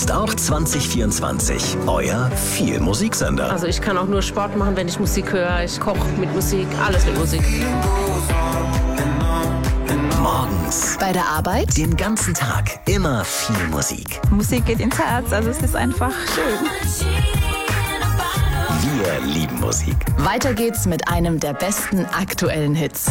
ist auch 2024 euer Viel-Musiksender. Also ich kann auch nur Sport machen, wenn ich Musik höre. Ich koche mit Musik, alles mit Musik. Morgens, Bei der Arbeit? den ganzen Tag, immer viel Musik. Musik geht ins Herz, also es ist einfach schön. Wir lieben Musik. Weiter geht's mit einem der besten aktuellen Hits.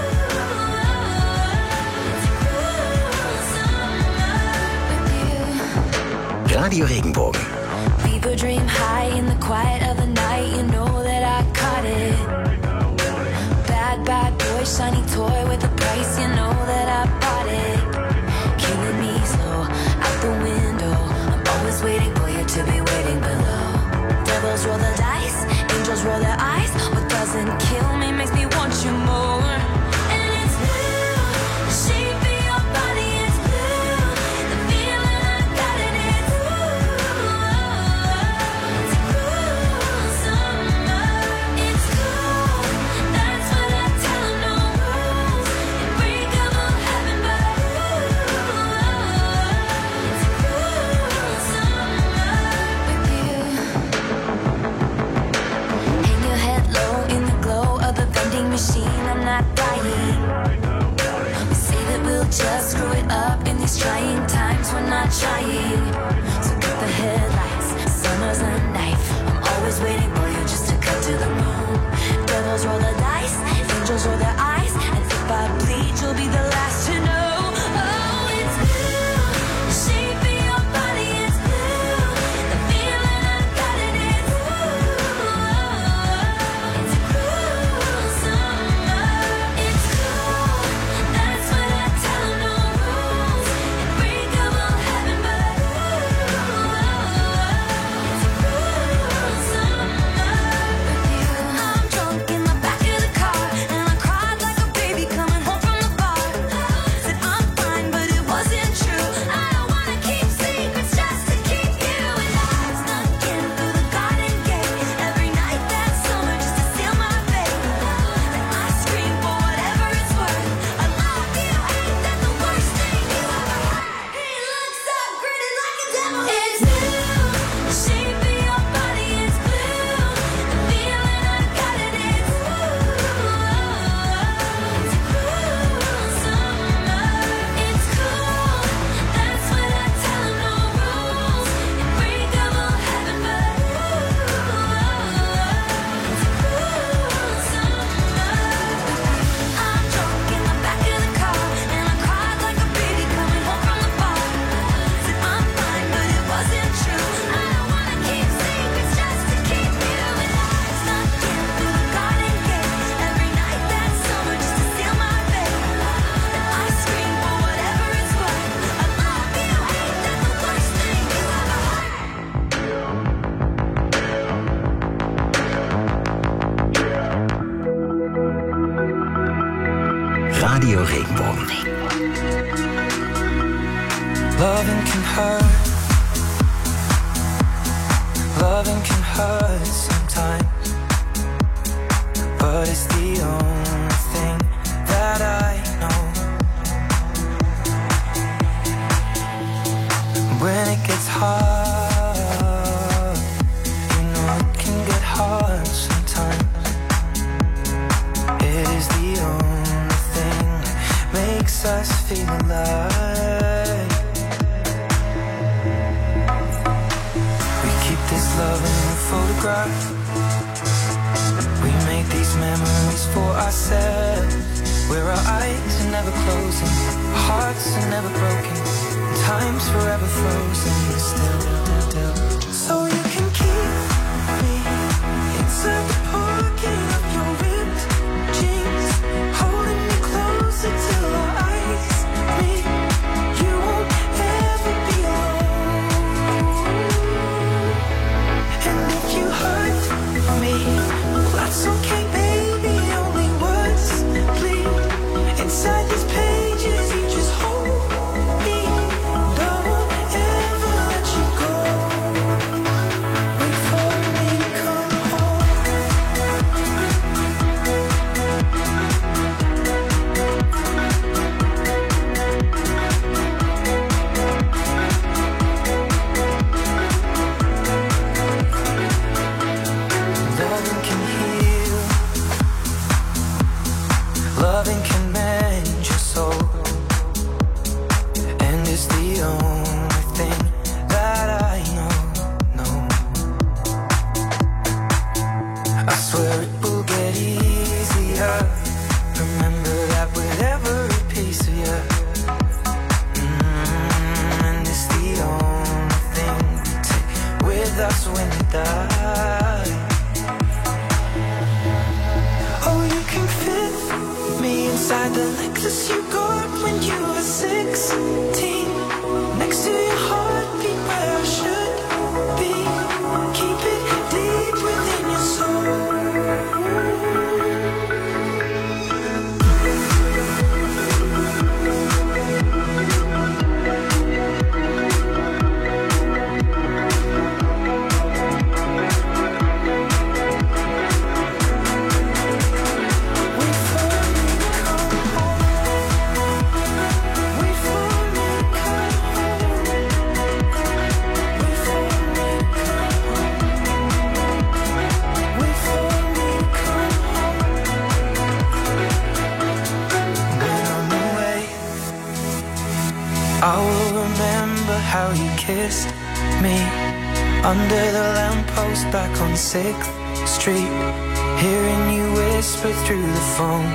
Radio Regenbogen. People dream high in the quiet of the night. You know that I caught it. Bad, bad boy, shiny toy with a price. You know that I bought it. Killing me slow, out the window. I'm always waiting for you to be waiting below. Devils roll the dice, angels roll their eyes. What doesn't kill me makes me want you more. And it's blue, the shape of your body is blue. The feeling I got it is it's cool summer. It's cool, that's what I tell 'em, no rules. Unbreakable heaven, but it's cool summer with you. Hang your head low in the glow of the vending machine. I'm not dying. We say that we'll just screw it up in these trying times. We're not trying. So cut the headlights. Summer's a knife. I'm always waiting for you just to cut to the moon. Devils roll the dice. Angels roll their eyes. And if I bleed, you'll be the last to know. Oh, it's blue. The shape of your body is blue. The feeling I got it is it's cool summer. It's cool. That's what I tell 'em, no rules. Unbreakable heaven, but it's cool summer with you. I'm drunk in the back of the car, and I cried like a baby coming home from the bar. Said I'm fine, but it wasn't true. I don't wanna keep secrets just to keep you. And I snuck in through the garden gate every night that summer just to seal my fate. Then I scream for whatever it's worth. I love you, ain't that the worst thing you ever heard? He looks so gritty like a devil. It's blue, the shape of your body is blue. The feeling I got it is it's cool summer. It's cool, that's what I tell 'em, no rules. Unbreakable heaven, but it's cool summer. I'm drunk in the back of the car, and I cried like a baby coming home from the bar. Said I'm fine, but it wasn't true. I don't wanna keep secrets just to keep you. And I snuck in through the garden gate every night that summer just to seal my fate. Then I scream for whatever it's worth. I love you, ain't that the worst thing you ever heard? Radio Regenbogen. Loving can hurt. Loving can hurt sometimes, but it's the only thing that I know. When it gets hard, you know it can get hard sometimes. It is the only thing that makes us feel alive. We keep this love in a photograph. We make these memories for ourselves, where our eyes are never closing, our hearts are never broken, and time's forever frozen still. So you can keep me inside the pocket of your ripped jeans, holding me closer till our eyes meet. You won't ever be alone. And if you hurt me, well, that's okay, baby. Only words bleed inside these pages. You just hold me. Don't ever let you go. die. Oh, you can fit me inside the Lexus you got when you were 16. Next to your heartbeat where I should be. Keep it deep within your soul. I will remember how you kissed me under the lamppost back on 6th Street, hearing you whisper through the phone.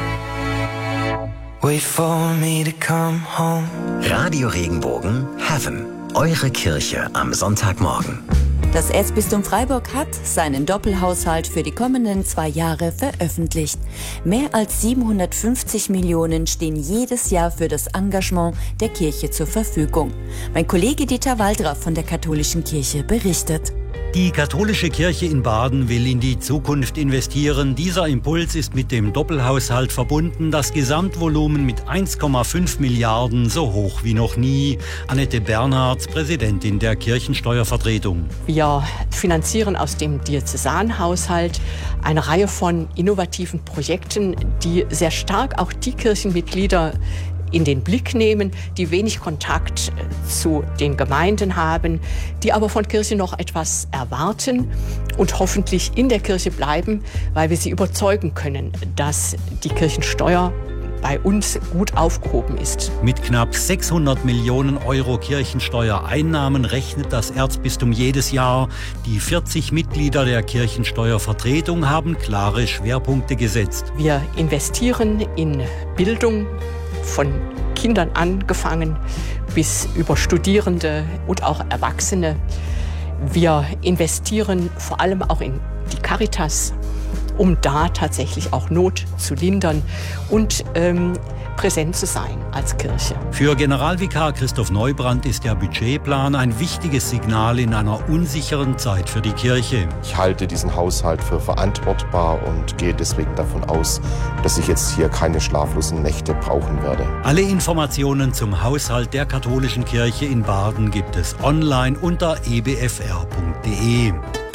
Wait for me to come home. Radio Regenbogen Heaven. Eure Kirche am Sonntagmorgen. Das Erzbistum Freiburg hat seinen Doppelhaushalt für die kommenden 2 Jahre veröffentlicht. Mehr als 750 Millionen stehen jedes Jahr für das Engagement der Kirche zur Verfügung. Mein Kollege Dieter Waldra von der Katholischen Kirche berichtet. Die katholische Kirche in Baden will in die Zukunft investieren. Dieser Impuls ist mit dem Doppelhaushalt verbunden. Das Gesamtvolumen mit 1,5 Milliarden, so hoch wie noch nie. Annette Bernhardt, Präsidentin der Kirchensteuervertretung. Wir finanzieren aus dem Diözesanhaushalt eine Reihe von innovativen Projekten, die sehr stark auch die Kirchenmitglieder in den Blick nehmen, die wenig Kontakt zu den Gemeinden haben, die aber von Kirche noch etwas erwarten und hoffentlich in der Kirche bleiben, weil wir sie überzeugen können, dass die Kirchensteuer bei uns gut aufgehoben ist. Mit knapp 600 Millionen Euro Kirchensteuereinnahmen rechnet das Erzbistum jedes Jahr. Die 40 Mitglieder der Kirchensteuervertretung haben klare Schwerpunkte gesetzt. Wir investieren in Bildung, von Kindern angefangen bis über Studierende und auch Erwachsene. Wir investieren vor allem auch in die Caritas, um da tatsächlich auch Not zu lindern und präsent zu sein als Kirche. Für Generalvikar Christoph Neubrand ist der Budgetplan ein wichtiges Signal in einer unsicheren Zeit für die Kirche. Ich halte diesen Haushalt für verantwortbar und gehe deswegen davon aus, dass ich jetzt hier keine schlaflosen Nächte brauchen werde. Alle Informationen zum Haushalt der katholischen Kirche in Baden gibt es online unter ebfr.de.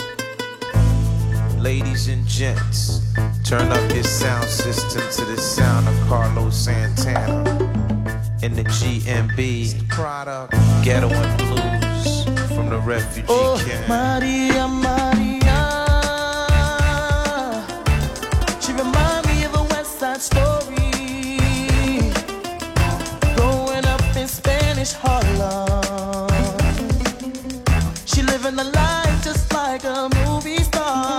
Ladies and gents, turn up your sound system to the sound of Carlos Santana in the GMB product, Ghetto and Blues from the refugee camp. Maria, Maria, she remind me of a West Side Story, growing up in Spanish Harlem. She living the life just like a movie star.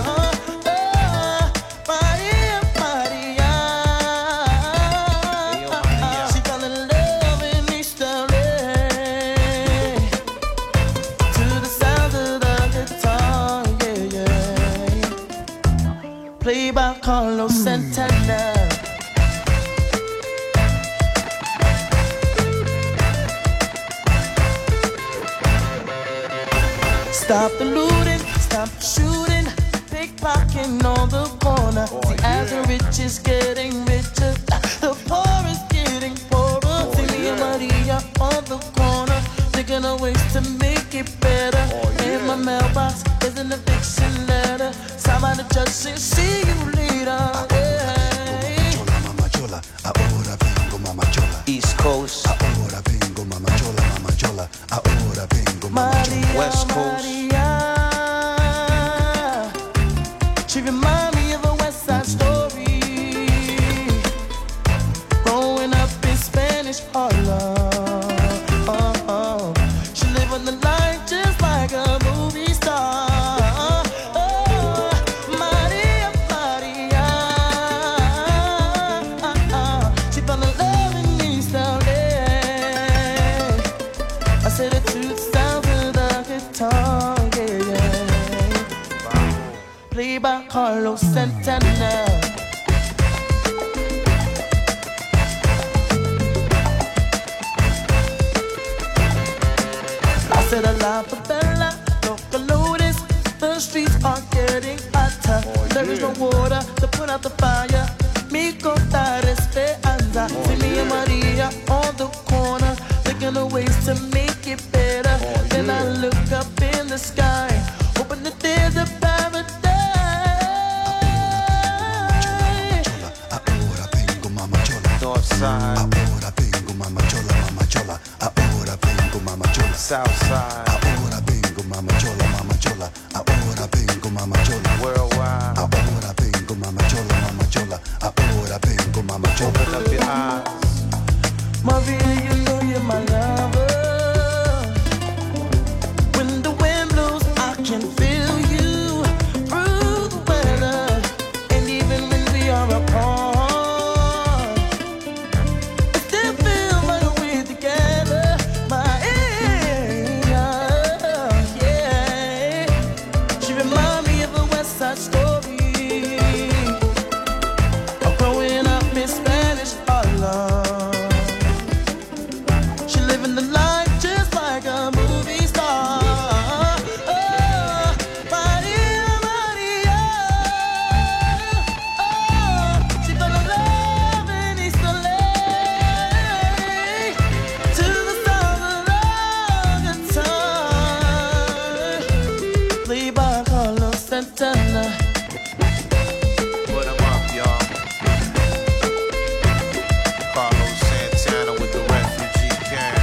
Played by Carlos Santana. Stop the looting, stop the shooting, pickpocketing on the corner. See, as the rich is getting richer, the poor is getting poorer. See me and Maria on the corner, thinking of ways to make it better. In my mailbox is an eviction letter. Somebody just say, see you later. Mama Chola, ahora vengo Mama Chola. East Coast, ahora vengo Mama Chola, Mama Chola, ahora vengo Mama Chola. West Coast, Maria, she remind me of a West Side Story, growing up in Spanish Harlem. She live on the line just like a movie star. She found a love in East LA. out the fire. Me contar esperanza. See me and Maria on the corner, thinking of ways to make it better. Then I look up in the sky, hoping that there's a paradise. Ahora vengo mama chola. Northside. Ahora vengo mama chola, mama chola. Ahora vengo mama chola. Southside. Ahora vengo mama chola, mama chola. Ahora vengo mama chola. Worldwide. Ahora vengo mama chola, mama chola. Ahora vengo mama chola. Open up your eyes. Maria, you know you're my lover. When the wind blows, I can feel you through the weather. And even when we are apart, I still feel like we're together. My yeah. She reminds me of a West Side Story, of growing up in Spanish Harlem. Living the life just like a movie star. Oh, Maria, Maria. Oh, she fell in love in East LA to the sound of the guitar, played by Carlos Santana. Put 'em up, y'all. Carlos Santana with the refugee camp.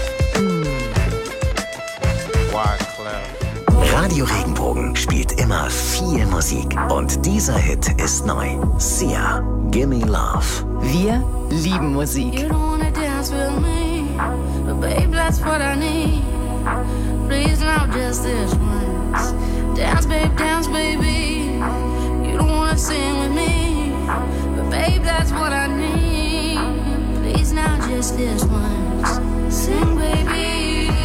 Wyclef. Radio Regenbogen spielt immer viel Musik. Und dieser Hit ist neu. Sia, Gimme Love. Wir lieben Musik. You don't wanna dance with me, but babe, that's what I need. Please, now just this once. Dance, baby. You don't wanna sing with me, but babe, that's what I need. Please, now just this once. Sing, baby.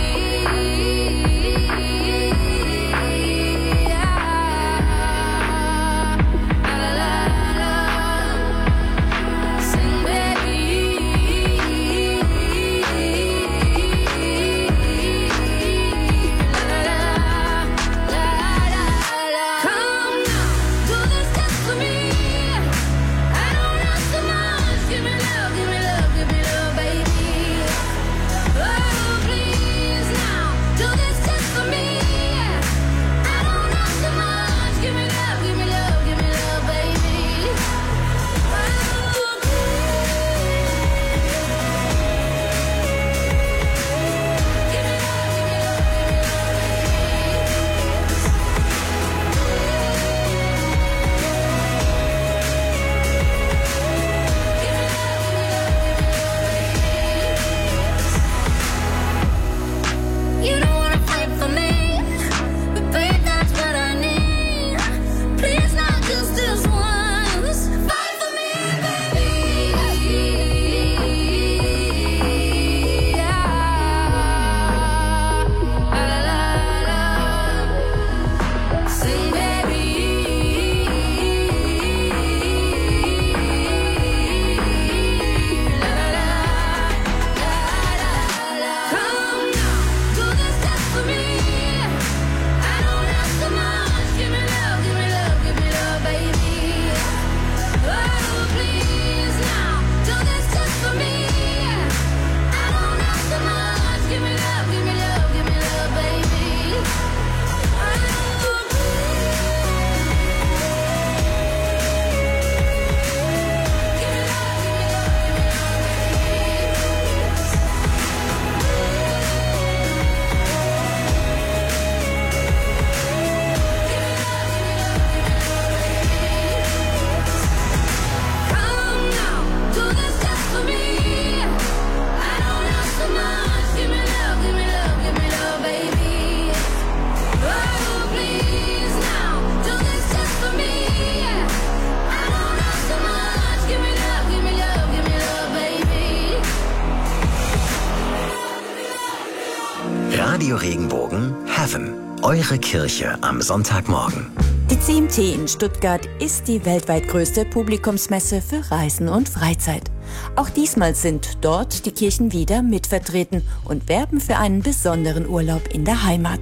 Radio Regenbogen Heaven. Eure Kirche am Sonntagmorgen. Die CMT in Stuttgart ist die weltweit größte Publikumsmesse für Reisen und Freizeit. Auch diesmal sind dort die Kirchen wieder mitvertreten und werben für einen besonderen Urlaub in der Heimat.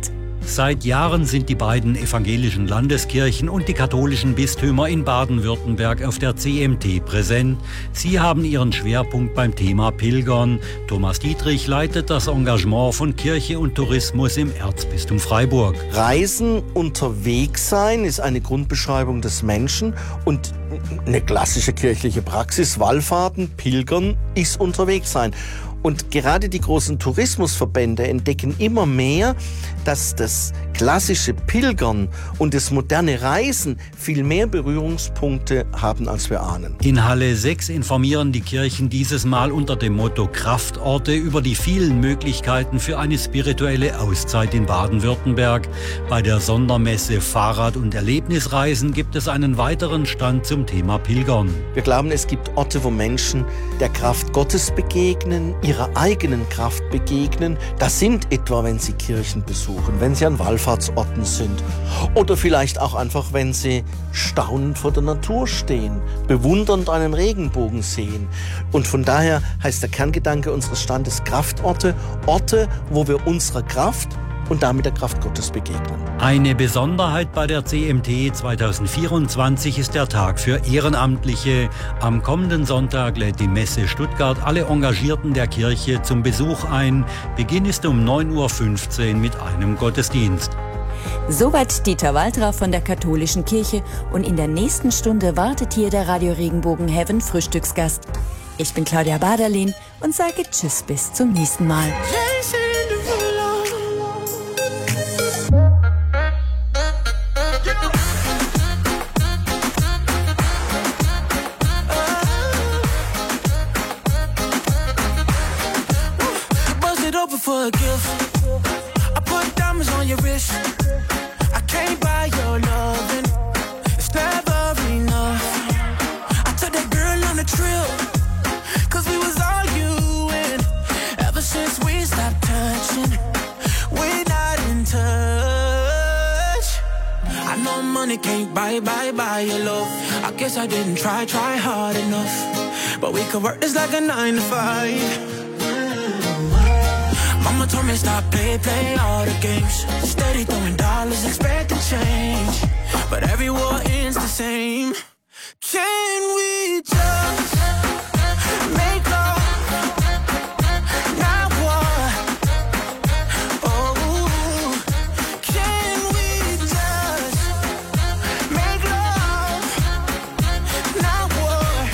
Seit Jahren sind die beiden evangelischen Landeskirchen und die katholischen Bistümer in Baden-Württemberg auf der CMT präsent. Sie haben ihren Schwerpunkt beim Thema Pilgern. Thomas Dietrich leitet das Engagement von Kirche und Tourismus im Erzbistum Freiburg. Reisen, unterwegs sein ist eine Grundbeschreibung des Menschen und eine klassische kirchliche Praxis, Wallfahrten, Pilgern ist unterwegs sein. Und gerade die großen Tourismusverbände entdecken immer mehr, dass das klassische Pilgern und das moderne Reisen viel mehr Berührungspunkte haben, als wir ahnen. In Halle 6 informieren die Kirchen dieses Mal unter dem Motto Kraftorte über die vielen Möglichkeiten für eine spirituelle Auszeit in Baden-Württemberg. Bei der Sondermesse Fahrrad- und Erlebnisreisen gibt es einen weiteren Stand zum Thema Pilgern. Wir glauben, es gibt Orte, wo Menschen der Kraft Gottes begegnen, ihrer eigenen Kraft begegnen. Das sind etwa, wenn sie Kirchen besuchen, wenn sie an Wallfahrtsorten sind oder vielleicht auch einfach, wenn sie staunend vor der Natur stehen, bewundernd einen Regenbogen sehen. Und von daher heißt der Kerngedanke unseres Standes Kraftorte, Orte, wo wir unserer Kraft und damit der Kraft Gottes begegnen. Eine Besonderheit bei der CMT 2024 ist der Tag für Ehrenamtliche. Am kommenden Sonntag lädt die Messe Stuttgart alle Engagierten der Kirche zum Besuch ein. Beginn ist um 9:15 Uhr mit einem Gottesdienst. Soweit Dieter Waltra von der Katholischen Kirche und in der nächsten Stunde wartet hier der Radio Regenbogen Heaven Frühstücksgast. Ich bin Claudia Baderlin und sage Tschüss bis zum nächsten Mal. For a gift, I put diamonds on your wrist. I can't buy your loving, it's never enough. I took that girl on a trip, cause we was arguing. Ever since we stopped touching, we're not in touch. I know money can't buy your love. I guess I didn't try hard enough. But we could work this like a 9 to 5. Mama told me stop, play all the games. Steady throwing dollars, expecting change. But every war ends the same. Can we just make love, not war? Oh, can we just make love, not war?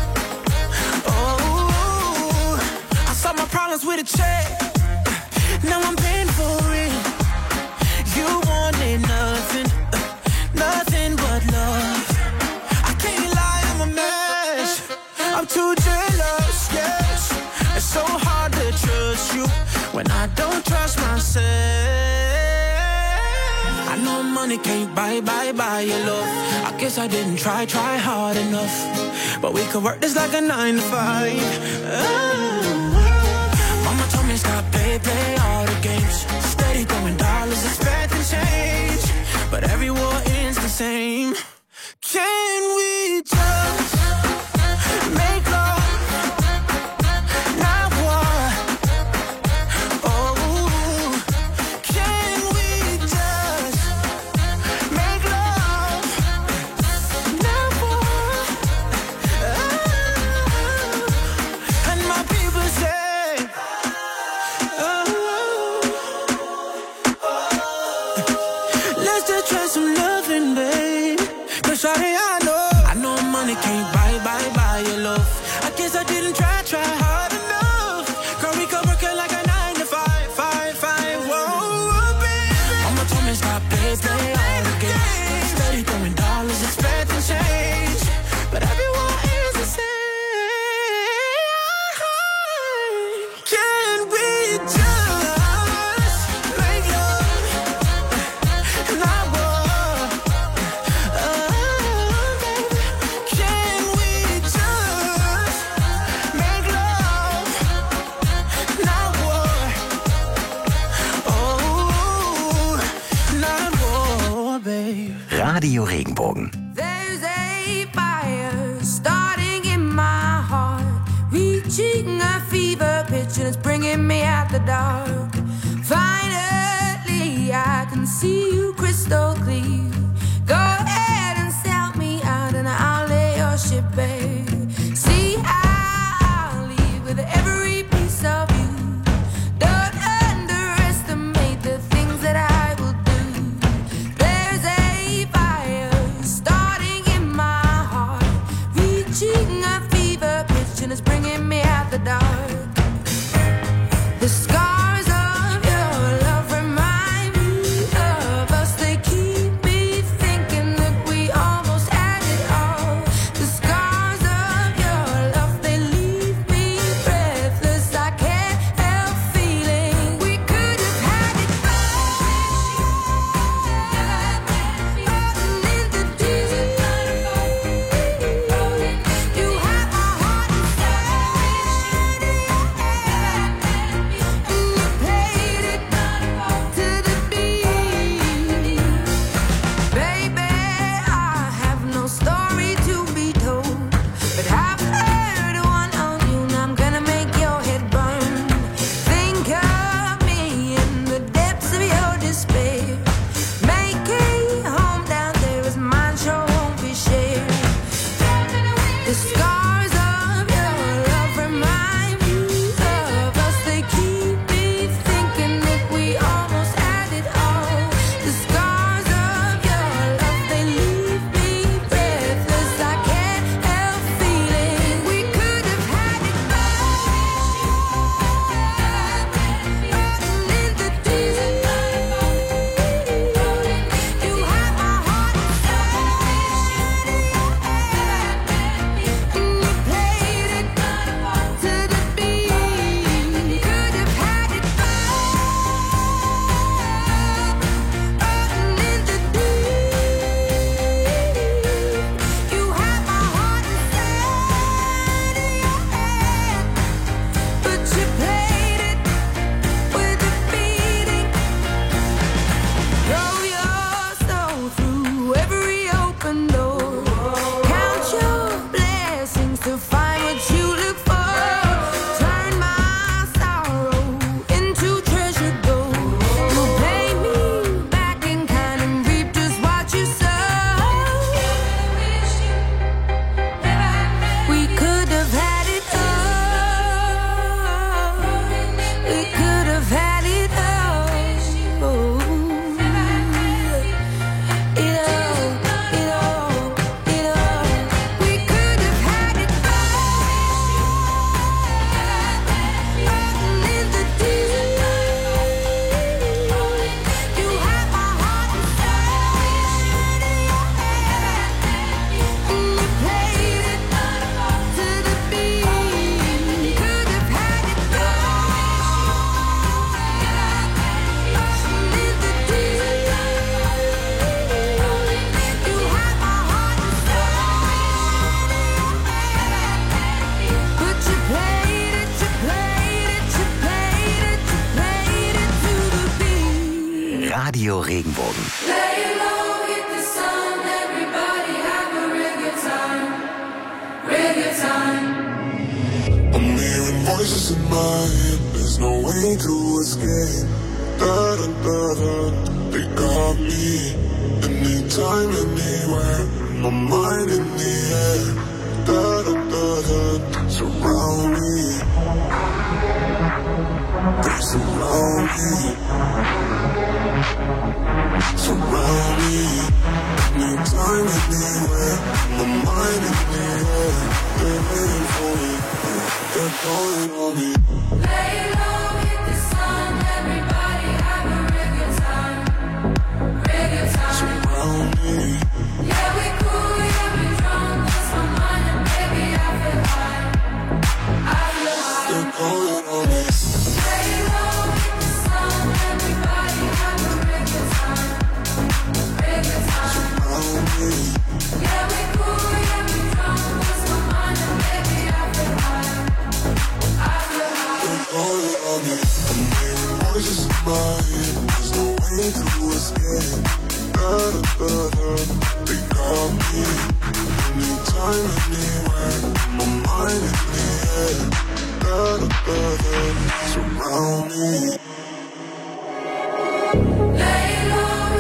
Oh, I solve my problems with a check. Now I'm paying for it. You wanted nothing but love. I can't lie, I'm a mess. I'm too jealous, yes. It's so hard to trust you when I don't trust myself. I know money can't buy your love. I guess I didn't try hard enough. But we could work this like a 9 to 5. Mama told me stop, play all the games. Steady throwing dollars, expecting change. But every war ends the same. Can we just make love, not war? Oh, can we just make love, not war? Oh, and my people say, let's just try some loving, babe. Cause shawty, I know money can't buy your love. I guess I didn't try hard enough. Girl, we could work it like a 9 to 5. Whoa, baby. Mama told me stop, play all the games. Steady throwing dollars, expecting change. But everyone is the same. Can we just make love, not war? Baby, can we just make love, not war? Oh, not war, babe. Radio Regenbogen. There's a fire starting in my heart, reaching a fever pitch and it's bringing me out the dark. Finally, I can see you crystal clear. Go ahead and sell me out and I'll lay your ship bare. See, I'll leave with every piece of you. Don't underestimate the things that I will do. There's a fire starting in my heart, reaching a fever pitch and it's bringing me out the dark. The scars of your love remind me of us. They keep me thinking that we almost had it all. The scars of your love, they leave me breathless. I can't help feeling we could have had it all. In the deep, you have my heart inside. You played it to the beat. Baby, I have no story to be told, but I've heard one on you and I'm gonna make your head burn. Think of me in the depths of your despair. Make a home down there as mine sure won't be shared. The scars of your love remind me of us. They keep me thinking that we almost had it all. The scars of your love, they leave me breathless. I can't help feeling we could have had it all. In the deep, you have my heart inside. You played it to the beat. Could have had it all. In the deep, you have my heart inside your hand, but you played it with a beating. Throw your soul through every open door. Count your blessings to find what you look for. Turn my sorrow into treasure gold. You pay me back in kind and reap just what you sow. We could have had it all. We could have had it all. It all. We could have had it all. In the deep, you have my heart inside your hand. You played it to the beat. Could have had it all. In the deep, you have my heart inside your hand. But you played it to the beat. Radio Regenbogen. Lay low, hit the sun, everybody have a real good time. Real good time. I'm hearing voices in my head, there's no way to escape. Da da da da, they got me. Anytime, anywhere, my mind in the air. Da da da da, surround me. They surround me. Surround me. Anytime, anywhere, my mind in the air. They're waiting for me. They're calling on me. Lay low, hit the sun, everybody have a real good time. Real good time. Surround me. Yeah, we cool, yeah, we drunk, lost my mind and baby I feel high. I feel high. They're calling on me. Lay low, hit the sun, everybody have a real good time. Real good time. Surround me. Yeah, we cool, yeah, we drunk, lost my mind and baby I feel high. I feel high. They're calling on me. I'm hearing voices in my head, there's no way to escape. Da da da da, they got me. Anytime, anywhere, my mind in the air. Da da da da, surround me. Lay low,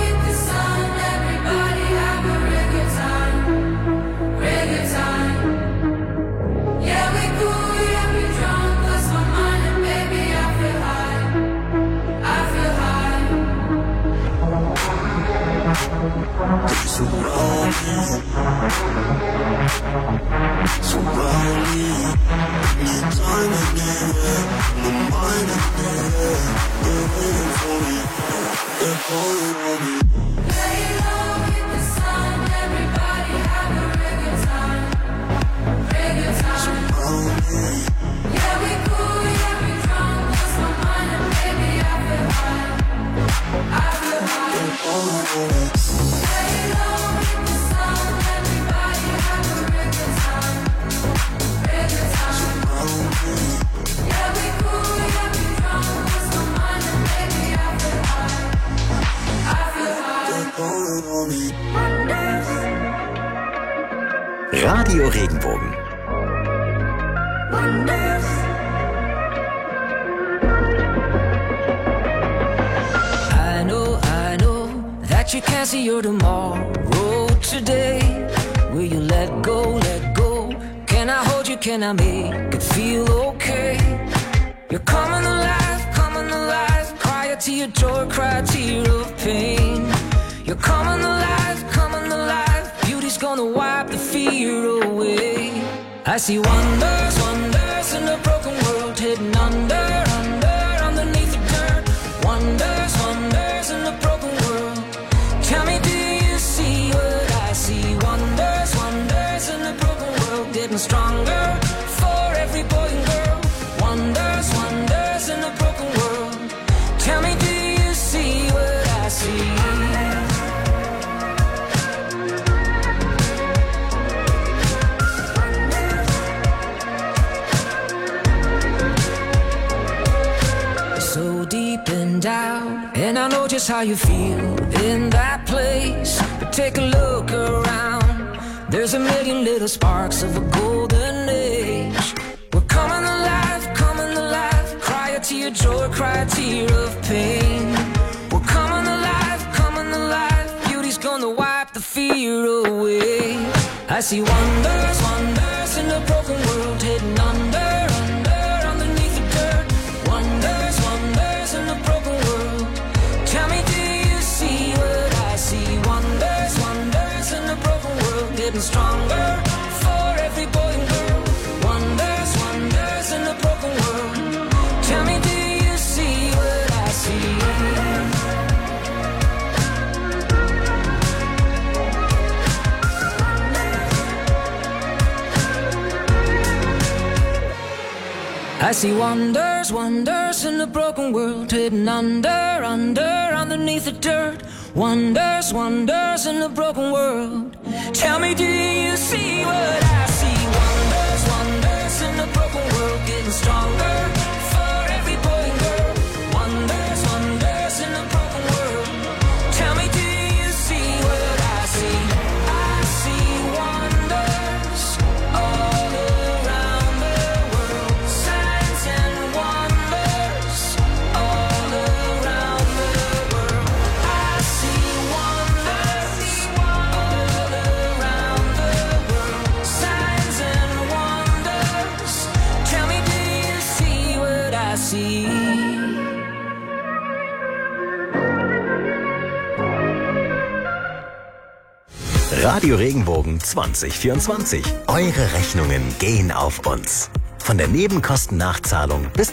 Anytime, anywhere, my mind in the air. They're waiting for me, they're calling on me. Lay low, hit the sun, everybody have a real good time. Real good time. Surround me. Yeah, we cool, yeah, we drunk, lost my mind and baby I feel high. I feel high. They're calling on me. Lay low, hit the sun, everybody have a real good time. Real good time. Surround me. Yeah, we cool, yeah, we drunk, lost my mind and baby I feel high. I feel high. They're calling on me. Radio Regenbogen. I know that you can't see your tomorrow today. Will you let go, let go? Can I hold you, can I make it feel okay? You're coming alive, cry a tear of joy, cry a tear of pain. You're coming alive, beauty's gonna wipe the fear away. I see wonders, wonders in a broken world, hidden under, underneath the dirt. Wonders, wonders in a broken world. Tell me, do you see what I see? Wonders, wonders in a broken world, getting stronger for every boy and girl. Wonders, wonders in a broken world. Tell me, do you see what I see? So deep and down, and I know just how you feel in that place. But take a look around, there's a million little sparks of a golden age. We're coming alive, cry a tear of joy, cry a tear of pain. We're coming alive, beauty's gonna wipe the fear away. I see wonders, wonders in a broken world, hidden under, underneath the dirt. Wonders, wonders in a broken world. Tell me, do you see what I see? Wonders, wonders in a broken world, getting stronger for every boy and girl. Wonders, wonders in a broken world. Tell me, do you see what I see? I see wonders, wonders in a broken world, hidden under, underneath the dirt. Wonders, wonders in a broken world. Tell me, do you see what I see? Wonders, wonders in a broken world, getting stronger for every boy and girl. Wonders, wonders in a broken world. Tell me, do you see what I see? I see wonders all around the world. Signs and wonders all around the world. I see wonders all around the world. Signs and wonders. Tell me, do you see what I see? Radio Regenbogen 2024. Eure Rechnungen gehen auf uns. Von der Nebenkostennachzahlung bis